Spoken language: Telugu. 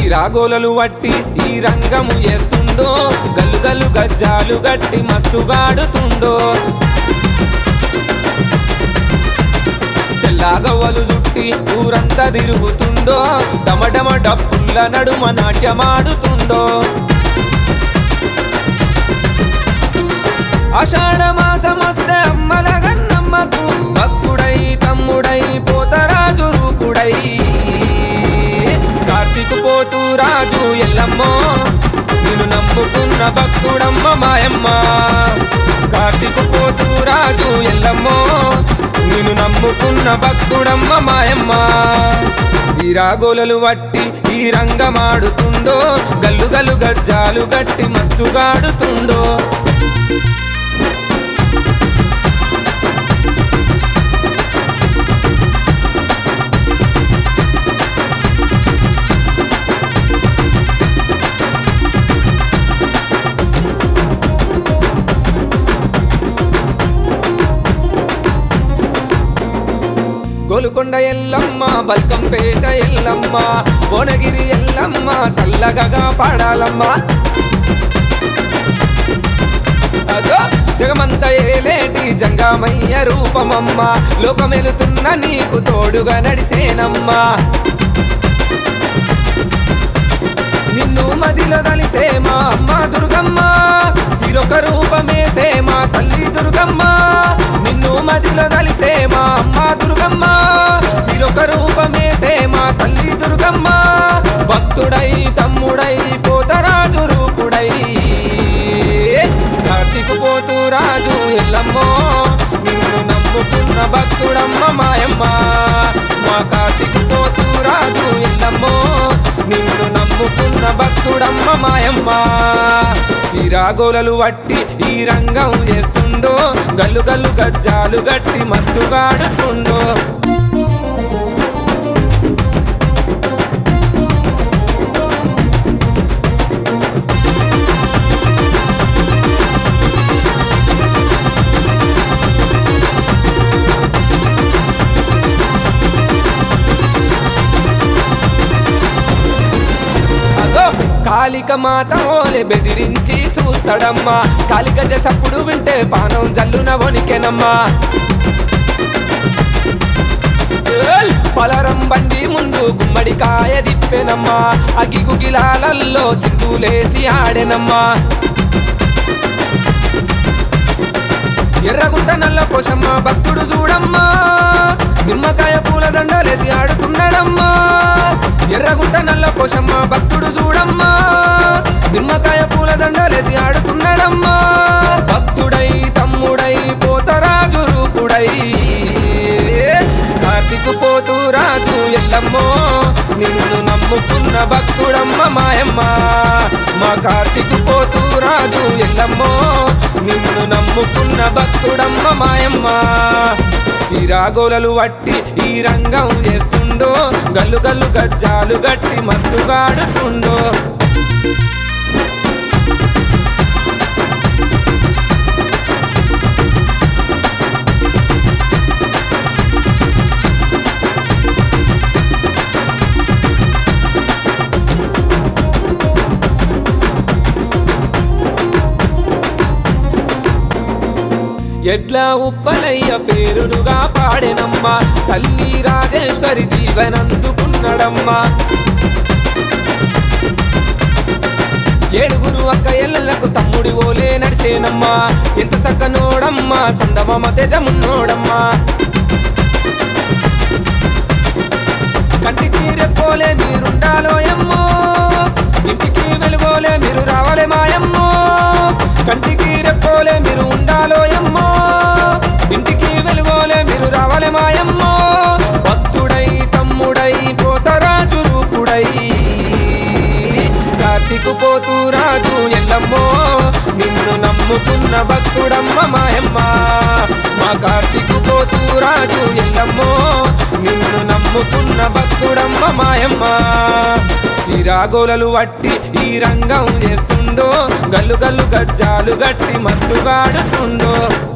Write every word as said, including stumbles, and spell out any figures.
రాగోలలు వట్టి ఈ రంగము చేస్తుండో గల్లు గల్లు గజ్జాలు గట్టి మస్తుగాడుతుండో తెల్లగవ్వలు జుట్టి ఊరంతా తిరుగుతుండో డమడమ డప్పుల్ల నడుమ నాట్యమాడుతుండో ఆషాఢ మాసమస్తే అమ్మల గన్నమ్మకు భక్తుడై తమ్ముడై పోతరాజు రూపుడై కార్తీకు పోతూ రాజు ఎల్లమ్మో నిన్ను నమ్ముకున్న భక్తుడమ్మ మాయమ్మ కార్తీకు పోతూ రాజు ఎల్లమ్మో నిన్ను నమ్ముకున్న భక్తుడమ్మ మాయమ్మ ఈ రాగోలలు వట్టి ఈ రంగమాడుతుండో గల్లు గల్లు గజ్జాలు గట్టి మస్తుగాడుతుండో గోలుకొండ ఎల్లమ్మ బల్కంపేట ఎల్లమ్మ భువనగిరి ఎల్లమ్మ సల్లగగా పాడాలమ్మ అదో జగమంత ఏలేటి జంగామయ్య రూపమమ్మ లోకమెలుతున్న నీకు తోడుగా నడిసేనమ్మా నిన్ను మదిలో దలిసేమా అమ్మ దుర్గమ్మ తిరొక రూపమేసేమా తల్లి దుర్గమ్మ నిన్ను మదిలో దలిసేమా అమ్మ దుర్గమ్మ తిరొక రూపమేసేమా తల్లి దుర్గమ్మ భక్తుడై తమ్ముడై పోతరాజు రూపుడై కార్తీకు పోతూ రాజు ఎల్లమ్మో నిన్ను నమ్ముకున్న భక్తుడమ్మ మాయమ్మ మా కార్తీకు పోతూ రాజు ఎల్లమ్మో నిన్ను నమ్ముకున్న భక్తుడమ్మ మాయమ్మ ఈ రాగోలలు వట్టి ఈ రంగం చేస్తుండో గల్లు గల్లు గజ్జాలు గట్టి మస్తుగాడుతుండో కాళిక మాత ఓలే బెదిరించి చూస్తాడమ్మా కాళిక జసప్పుడు వింటే పానం జల్లున వణికెనమ్మా పలరం బండి ముందు గుమ్మడికాయ దిప్పెనమ్మా అగి గుగిలాలల్లో చిందులేసి ఆడెనమ్మా ఎర్రగుంట నల్ల పోషమ్మ భక్తుడు చూడమ్మా నిమ్మకాయ పూల దండలేసి ఆడుతున్నాడమ్మా ఎర్రగుంట నల్ల పోషమ్మ భక్తుడు చూడమ్మా నిమ్మకాయ పూల దండలేసి ఆడుతున్నాడమ్మా భక్తుడై తమ్ముడై పోతరాజు రూపుడై కార్తీకు పోతూ రాజు ఎల్లమ్మో నిన్ను నమ్ముకున్న భక్తుడమ్మ మాయమ్మ మా కార్తీకు పోతూ రాజు ఎల్లమ్మో నిన్ను నమ్ముకున్న భక్తుడమ్మ మాయమ్మ ఈ రాగోలలు వట్టి ఈ రంగం చేస్తుండో గల్లు గల్లు గజ్జాలు గట్టి మస్తుగాడుతుండో ఎడ్ల ఉప్పలయ్య పేరునుగా పాడెనమ్మా తల్లి రాజేశ్వరి జీవనందుకున్నడమ్మా ఏడుగురు అక్క ఎల్లలకు తమ్ముడి ఓలే నడిసేనమ్మా ఎంత సక్కనోడమ్మా సందమమ తెజమున్నోడమ్మా కంటికి రెప్పోలే మీరుండాలోయమ్మో ఇంటికి వెలుగోలే మీరు రావాలే మాయమ్మో కంటికి రెప్పోలే మీరు ఉండాలోయమ్మో ఇంటికి వెలుగోలే మీరు రావాలే మాయమ్మో భక్తుడై తమ్ముడై పోతరాజు రూపుడై కార్తీకు పోతూ రాజు ఎల్లమ్మో నిన్ను నమ్ముకున్న భక్తుడమ్మ మాయమ్మ మా కార్తీకు పోతూ రాజు ఎల్లమ్మో నిన్ను నమ్ముకున్న భక్తుడమ్మ మాయమ్మ ఈ రాగోలలు వట్టి ఈ రంగం చేస్తుండో గల్లు గల్లు గజ్జాలు గట్టి మస్తుగాడుతుండో